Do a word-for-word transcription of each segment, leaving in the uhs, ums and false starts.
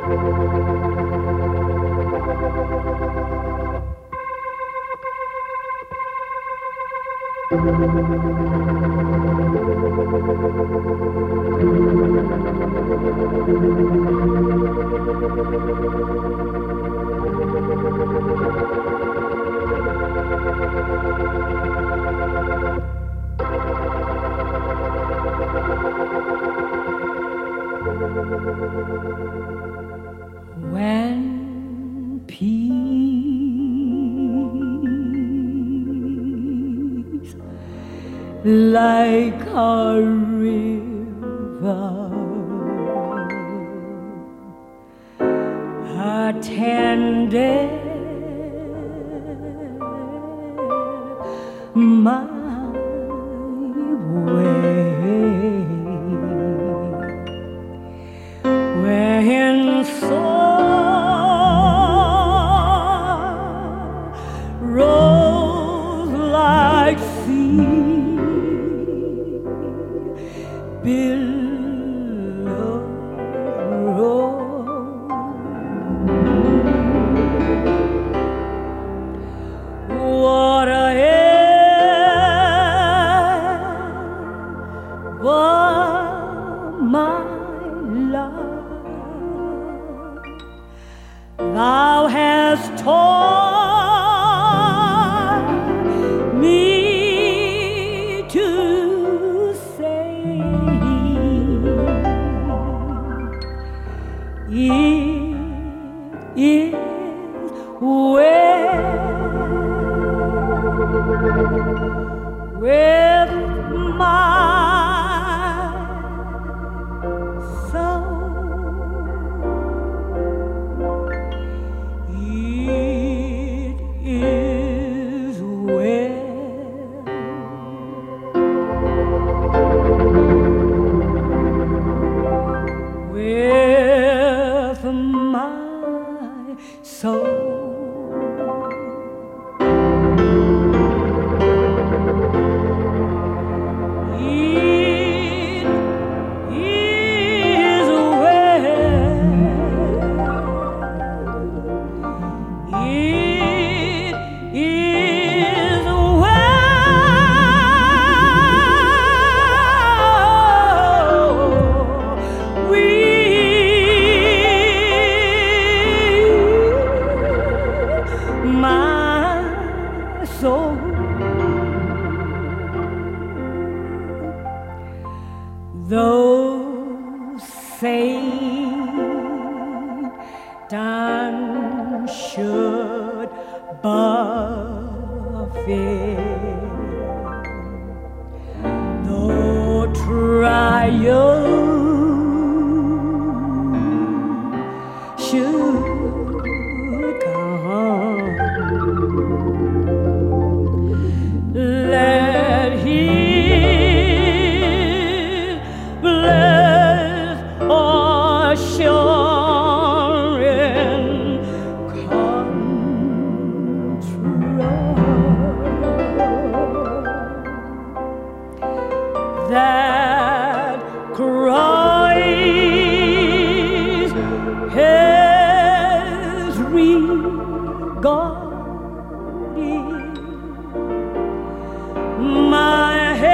When peace like a river attended my way, when sorrows like sea billows roll, what a but my love, thou hast taught me to say, it is well with my with my soul. It is well. It is well. We my soul, though Satan should buffet, though trial should come, let his blessed assurance come true, that Christ has regarded my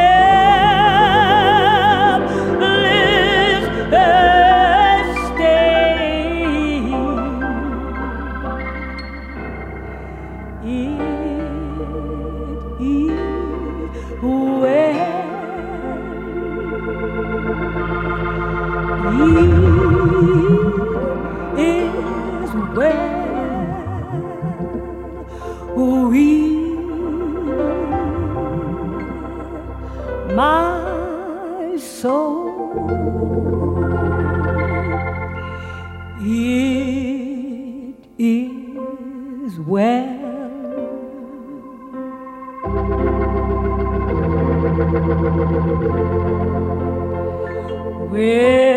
helpless estate. It is well. It is well. We my soul, it is well with